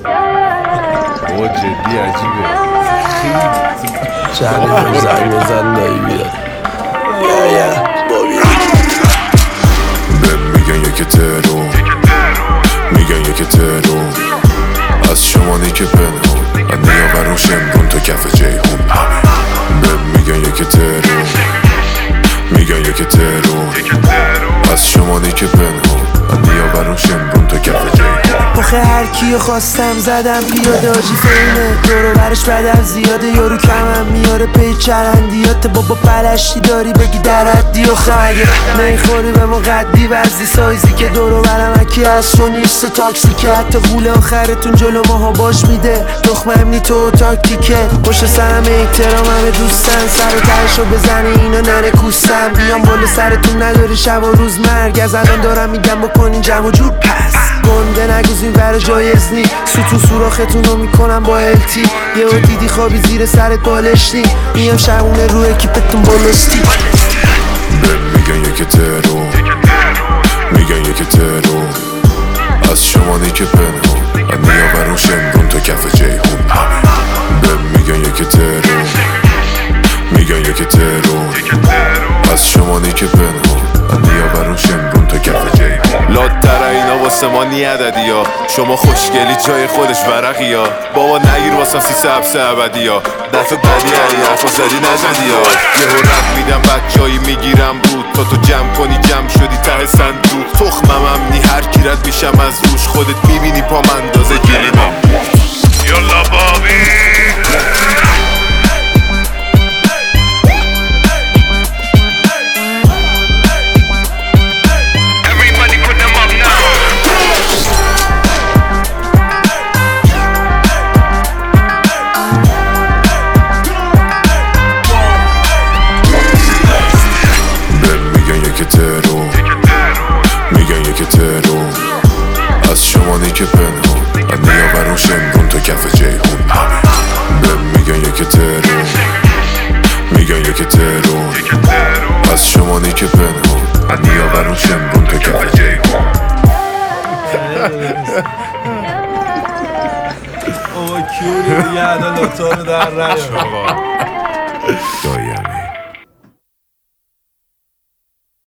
بابا جدی عجیبه چند زنگ بزن دایی بیاد میگن یکی ترور میگن یکی ترور از شمانی که پنهون از نیاورون شمرون تا کف جیهون میگن یکی ترور میگن یکی ترور از شمانی که پنهون از نیاورون شمرون تا کف جیهون آخه هر کیو خواستم زدم پیاده آجی فیمه دورو برش بدم زیاده یارو کمم میاره پی چرندیات بابا پلشتی داری بگی در حدی و خیه نیخوری به ما قدی وزدی سایزی که دورو برم اکی از تو نیست تاکسی که حتی غول آخرتون جلو ماها باش میده دخمم نی تو تاکتیکه پشت سرم احترام همه دوستن سر و ترشو بزنه اینا نره کوستم بیام بالا سرتون نداری شب و روز مرگ از الان دارم میگم بکنین جمع و جور پس گنده نگوزین ور جایز نی ستون سوراختون رو میکنم با التی یهو دیدی خوابی زیر سرت بالشتی میام شبونه رو اکیپتون بالستی میگن یکی ترور میگن یکی ترور از شمانی که پنهون از نیاورون شمرون تا کف جیهون میگن یکی ترور میگن یکی ترور از شمانی که پنهون از نیاورون شمرون تا کف جیهون لاتر اینا واسه ما نی عددی ها شما خوشگلی جای خودش ورقی ها بابا نگیر واسم سی سبس ابدی ها دفع بدی هایی حرفا زدی نزدی ها یهو رد میدم بچایی میگیرم بود تا تو جمع کنی جمع شدی ته صندوق تخمم نی هر کی رد میشم از روش خودت میبینی پا مندازه گلیمم یالا بابی میگن یکی ترور از شمانی که پنهون از نیاورون شمرون تا کف جیهون میگن یکی ترور میگن یکی ترور از شمانی که پنهون از نیاورون شمرون تا کف جیهون اوه کیوری دیگه عدالتا رو در رشت دایمی